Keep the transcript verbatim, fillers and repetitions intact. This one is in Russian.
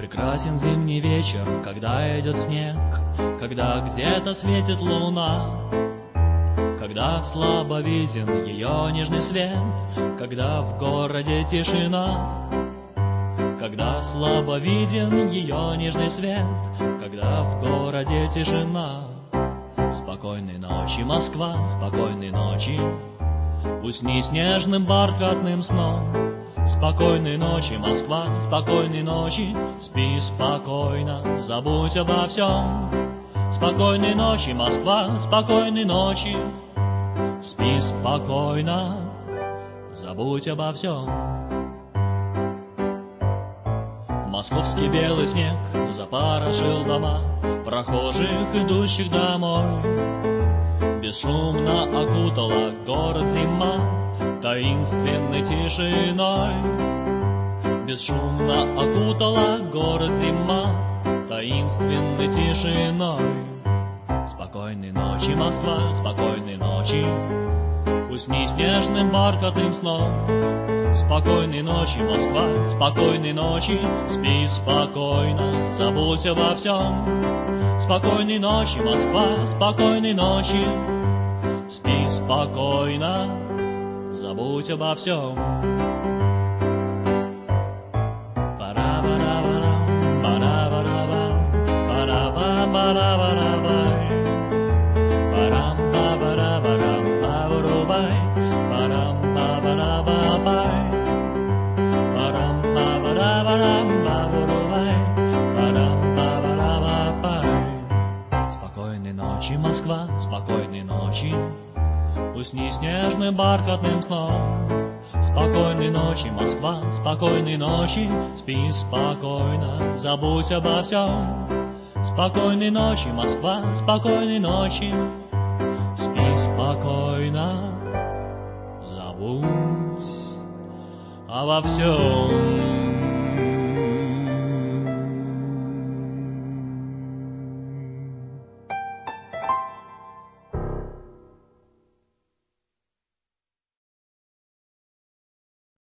Прекрасен зимний вечер, когда идет снег, когда где-то светит луна, когда слабо виден ее нежный свет, когда в городе тишина, когда слабо виден ее нежный свет, когда в городе тишина. Спокойной ночи, Москва, спокойной ночи, усни снежным бархатным сном. Спокойной ночи, Москва, спокойной ночи, спи спокойно, забудь обо всем. Спокойной ночи, Москва, спокойной ночи, спи спокойно, забудь обо всем. Московский белый снег запорошил дома прохожих, идущих домой. Бесшумно окутала город зима таинственной тишиной. Бесшумно окутала город зима таинственной тишиной. Спокойной ночи, Москва, спокойной ночи, усни снежным бархатным сном. Спокойной ночи, Москва, спокойной ночи, спи спокойно, забудь обо всем. Спокойной ночи, Москва, спокойной ночи, спи спокойно, забудь обо всем. Пара-пара-пара, пара-пара-пара, пара-пара-пара-пара-пара, парам-па-пара-пара-па-пара-пай, парам-па-пара-па-пай, парам-па-пара-пара-па-пара-пай, парам-па-пара-па-пай. Спокойной ночи, Москва, спокойной ночи, усни снежным бархатным сном. Спокойной ночи, Москва, спокойной ночи, спи спокойно, забудь обо всем. Спокойной ночи, Москва, спокойной ночи, спи спокойно, забудь обо всем.